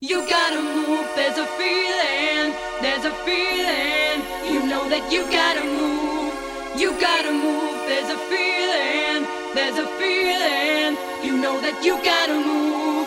You gotta move, there's a feeling, you know that you gotta move, there's a feeling, you know that you gotta move.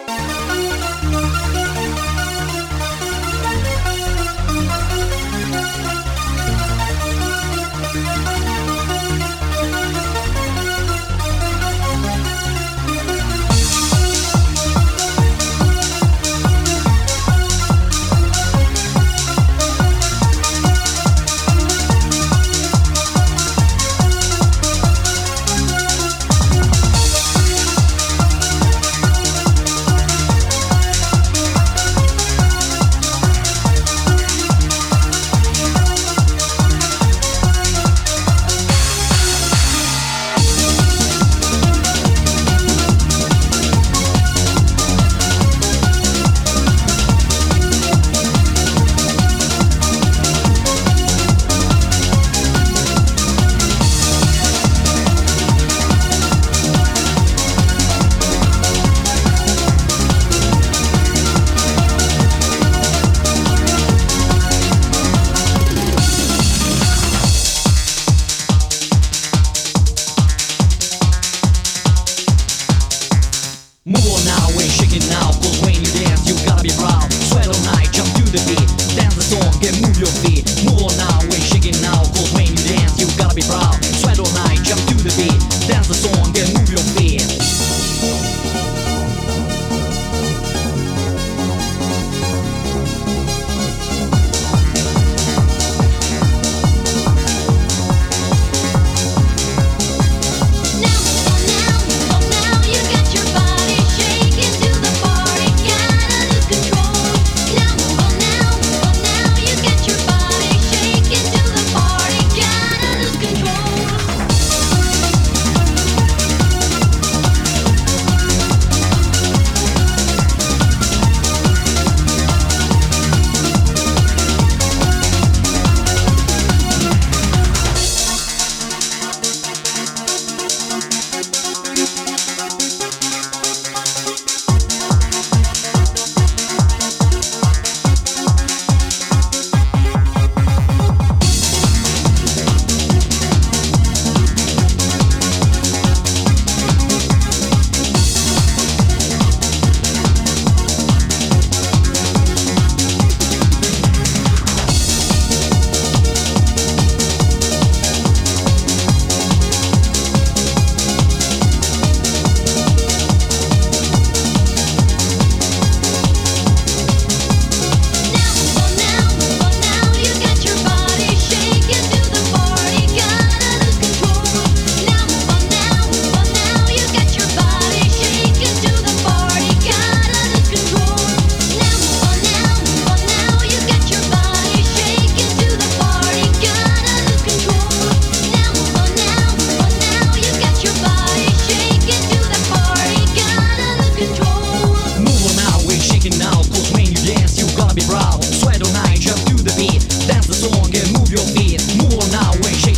Move on now, ain't shaking now, cause when you dance you gotta be proud. Sweat all night, jump to the beat, dance the song and move your feet. Move on now, ain't shaking now, cause when you dance you gotta be proud. Sweat all night, jump to the beat, dance the song and move your feet.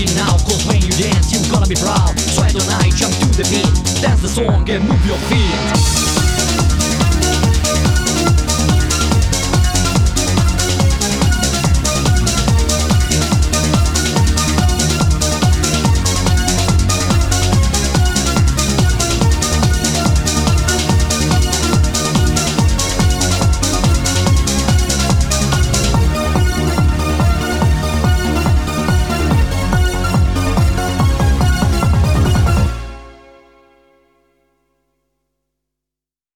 Be proud, sweat all night, jump to the beat, dance the song and move your feet.